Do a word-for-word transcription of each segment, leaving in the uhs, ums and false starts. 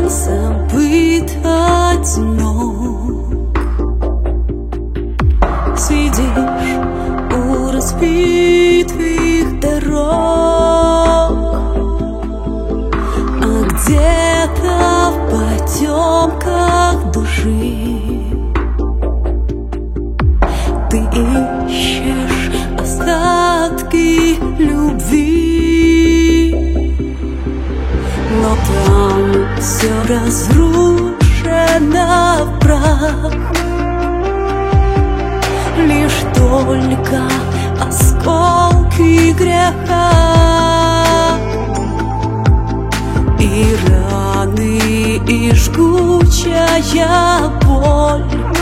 забыт одинок. Сидишь у разбитых дорог, а где-то в потемках души ты ищешь остатки любви, но там все разрушено в прах. Лишь только осколки греха и раны, и жгучая боль.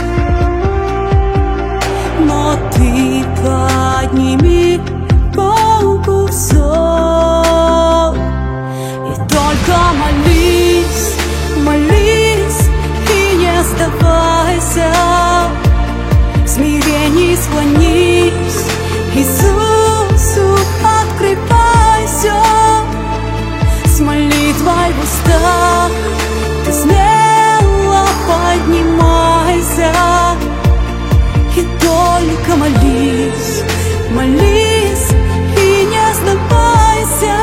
Но ты подними Богу взор и только молись, молись и не сдавайся. В смирении склонись, Иисусу открывайся. С молитвой в устах ты смело поднимайся. И только молись, молись и не сдавайся.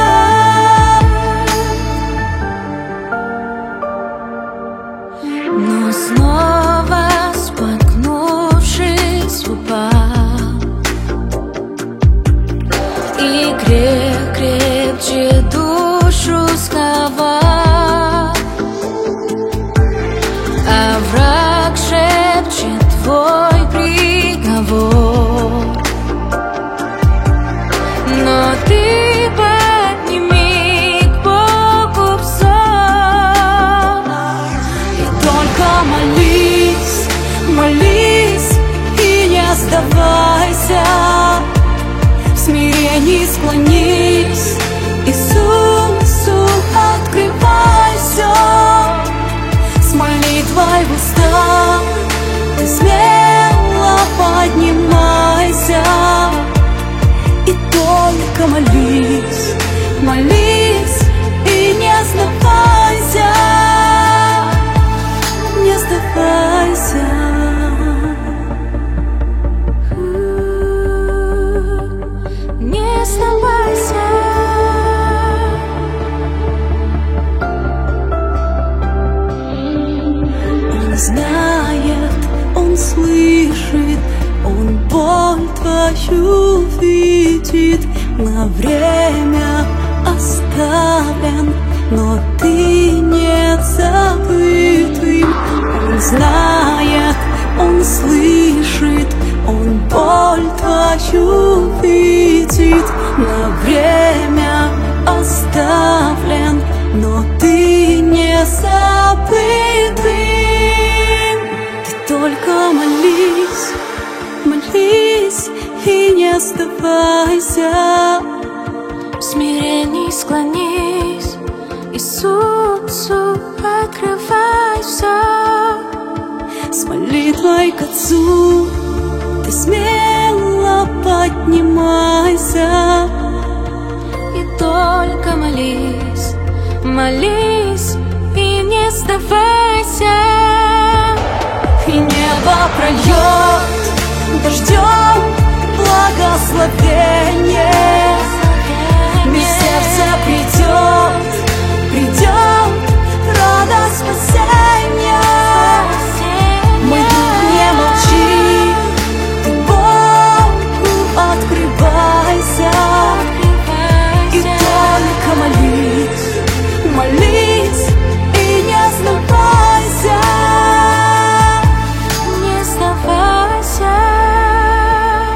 Но снова споткнувшись, упал, и грех крепче душу сковал, а враг шепчет твой приговор. Но ты подними к Богу взор и только молись, молись и не сдавайся. В смирении склонись, Иисусу открывайся. С молитвой в устах ты смело поднимайся. И только молись, молись и не сдавайся, не сдавайся. Не сдавайся. Он знает, он слышит, он боль твою видит. На время оставлен, но ты не забыт им. Он знает, он слышит, он боль твою видит. На время оставлен, но ты не забыт им. Ты только молись, молись и не сдавайся. В смирении склонись, Иисусу открывайся. С молитвой к Отцу ты смело поднимайся. И только молись, молись и не сдавайся. И небо прольет дождем благословение. Из сердца придет, придет радость спасения. Мой друг, не молчи, ты Богу открывайся. И только молись, молись и не сдавайся. Не сдавайся.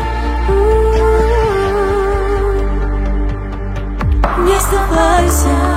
Не сдавайся.